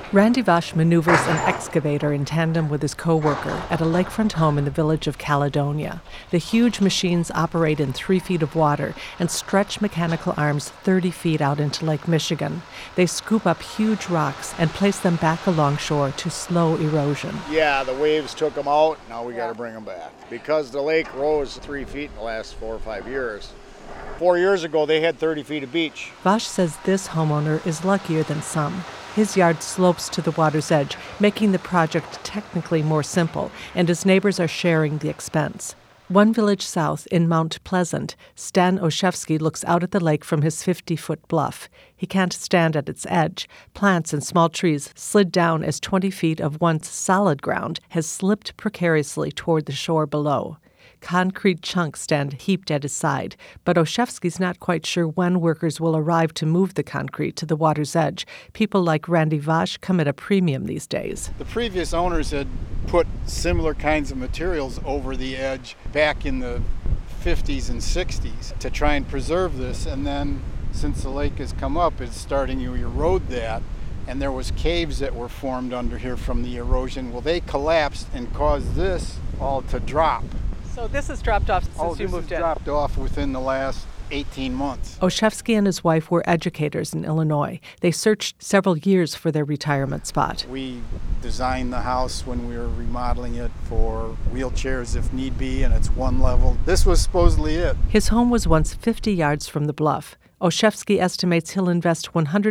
Randy Vosh maneuvers an excavator in tandem with his co-worker at a lakefront home in the village of Caledonia. The huge machines operate in 3 feet of water and stretch mechanical arms 30 feet out into Lake Michigan. They scoop up huge rocks and place them back along shore to slow erosion. Yeah, the waves took them out. Now we got to bring them back. Because the lake rose 3 feet in the last 4 or 5 years. 4 years ago, they had 30 feet of beach. Vosh says this homeowner is luckier than some. His yard slopes to the water's edge, making the project technically more simple, and his neighbors are sharing the expense. One village south, in Mount Pleasant, Stan Oshevsky looks out at the lake from his 50-foot bluff. He can't stand at its edge. Plants and small trees slid down as 20 feet of once solid ground has slipped precariously toward the shore below. Concrete chunks stand heaped at his side, but Oshevsky's not quite sure when workers will arrive to move the concrete to the water's edge. People like Randy Vosh come at a premium these days. The previous owners had put similar kinds of materials over the edge back in the 50s and 60s to try and preserve this, and then since the lake has come up, it's starting to erode that, and there was caves that were formed under here from the erosion. Well, they collapsed and caused this all to drop. So this has dropped off since you moved in? This has dropped off within the last 18 months. Oshevsky and his wife were educators in Illinois. They searched several years for their retirement spot. We designed the house when we were remodeling it for wheelchairs if need be, and it's one level. This was supposedly it. His home was once 50 yards from the bluff. Oshevsky estimates he'll invest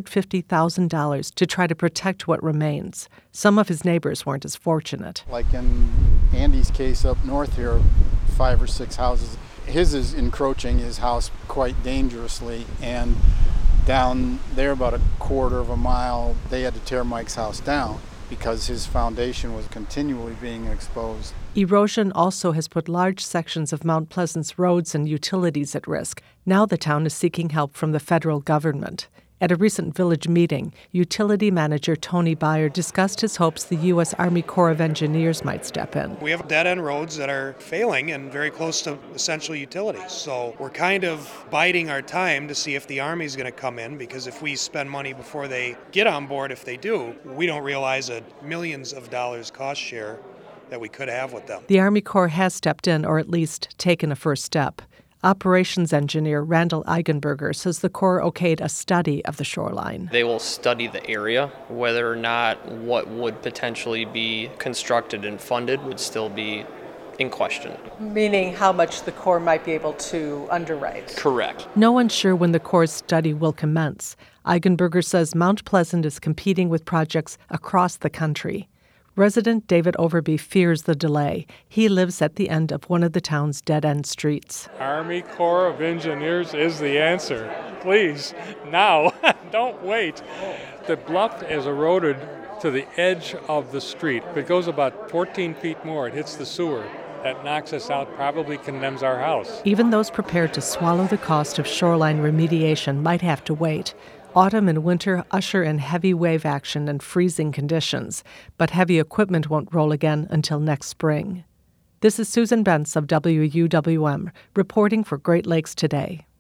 $150,000 to try to protect what remains. Some of his neighbors weren't as fortunate. Like in Andy's case up north here, 5 or 6 houses. His is encroaching his house quite dangerously, and down there about a quarter of a mile, they had to tear Mike's house down because his foundation was continually being exposed. Erosion also has put large sections of Mount Pleasant's roads and utilities at risk. Now the town is seeking help from the federal government. At a recent village meeting, utility manager Tony Byer discussed his hopes the U.S. Army Corps of Engineers might step in. We have dead-end roads that are failing and very close to essential utilities. So we're kind of biding our time to see if the Army's going to come in, because if we spend money before they get on board, if they do, we don't realize a millions of dollars cost share that we could have with them. The Army Corps has stepped in, or at least taken a first step. Operations engineer Randall Eigenberger says the Corps okayed a study of the shoreline. They will study the area. Whether or not what would potentially be constructed and funded would still be in question. Meaning how much the Corps might be able to underwrite. Correct. No one's sure when the Corps' study will commence. Eigenberger says Mount Pleasant is competing with projects across the country. Resident David Overby fears the delay. He lives at the end of one of the town's dead-end streets. Army Corps of Engineers is the answer. Please, now, don't wait. The bluff is eroded to the edge of the street. If it goes about 14 feet more, it hits the sewer. That knocks us out, probably condemns our house. Even those prepared to swallow the cost of shoreline remediation might have to wait. Autumn and winter usher in heavy wave action and freezing conditions, but heavy equipment won't roll again until next spring. This is Susan Bentz of WUWM, reporting for Great Lakes Today.